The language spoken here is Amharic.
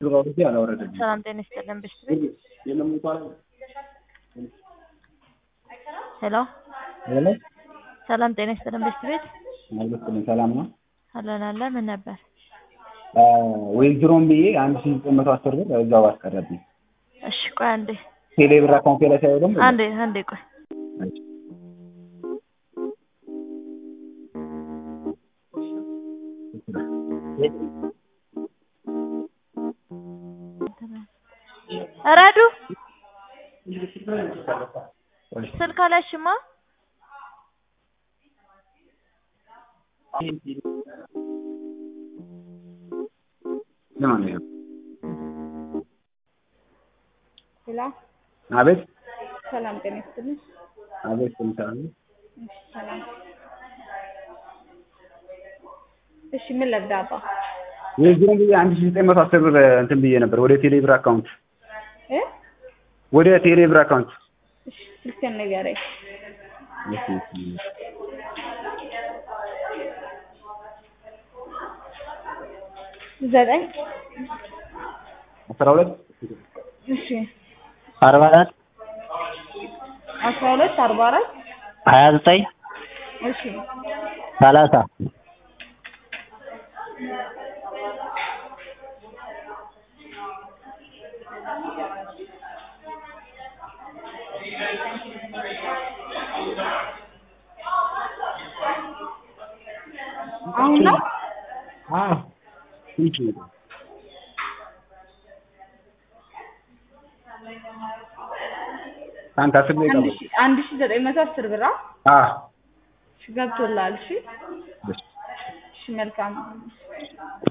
ድሮውዬ አላወረደም ሰላም ጤና ይስጥልን ብሽት የለም እንኳን ሄሎ ሄሎ ሰላም ጤና ይስጥልን ብሽት ማለት ሰላም ነው አለን ምን ነበር ወይዝሮም ብዬ 1910 ብር እዛው አስቀረብኝ እሺ ቆይ አንዴ ቴሌ ብር አካውንት ላይ ሳይሆን ደግሞ አንዴ ቆይ አራዱ ስልክ አላሽማ ለማን ነው ሄሎ አቤት ሰላም ጤና ይስጥልኝ አቤት ሰላም ሰላም እሺ ምን ልርዳባ ወይዝሮም ብዬ 1910 ብር እንትን ብዬ ነበር ወደ ቴሌ ብር አካውንት ወደ ቴሌ ብር አካውንት እሺ ስልክህን ንገረኝ ዘጠኝ 12 እሺ 44 12 44 29 እሺ 30 አሁን ነው እሺ አንተ አስብ ነው 1910 ብር እሺ ገብቶላል እሺ መልካም